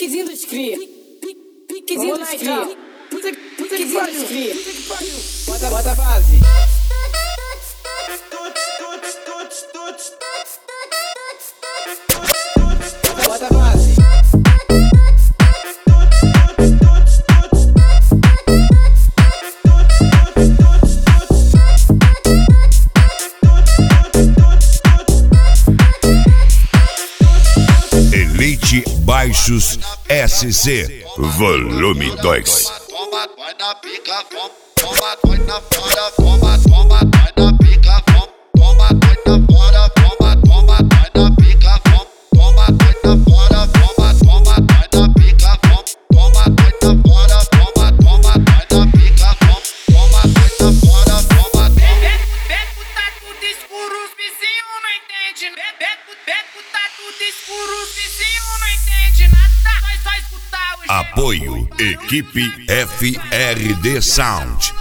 Piquezinho dos cria. Piquezinho dos cria. Piquezinho dos cria. Bota a base. Bota a base. Elite Baixos SC Volume 2. Toma, vai na pica, toma, vai na fora, toma, vai na pica, toma, vai na fora, toma, vai na pica, toma, vai na fora, toma, vai na pica, toma, vai na fora, toma, vai na pica, toma, vai na fora, toma. Beco tá tudo escuro, os vizinhos não entendem. Beco tá tudo escuro, os vizinhos não entendem nada. Nós vai escutar o Apoio Equipe FRD Sound.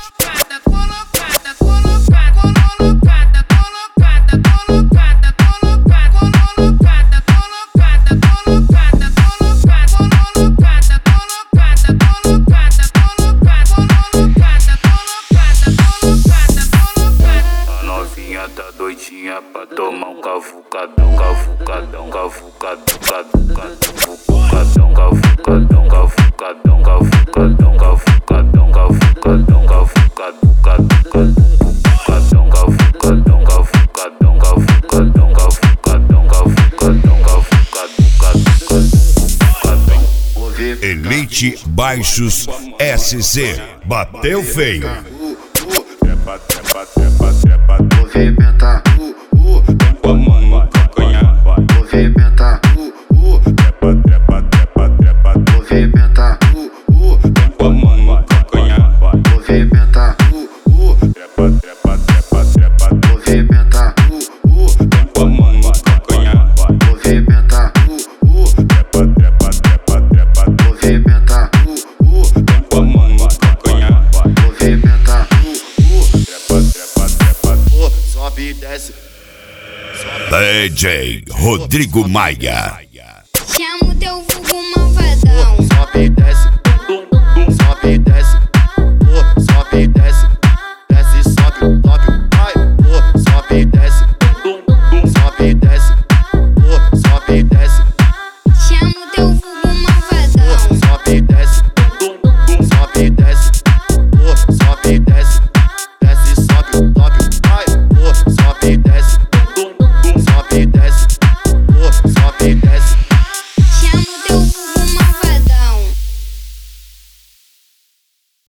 A novinha tá doidinha pra tomar um cavucadão, cavucadão, cavucadão, cavucadão, cavucadão, cavucadão, cavucadão, cavucadão, cavucadão, cavucadão, cavucadão, cavucadão, cavucadão, cavucadão, cavucadão, cavucadão. Elite Baixos SC. Bateu feio. Movimenta, Com a mão no calcanhar, movimenta, movimenta, com a mão no calcanhar, movimenta, movimenta, com a mão no calcanhar, movimenta, movimenta, com a mão no calcanhar. movimenta, sobe e desce. DJ Rodrigo Maia. Chama o teu vulgo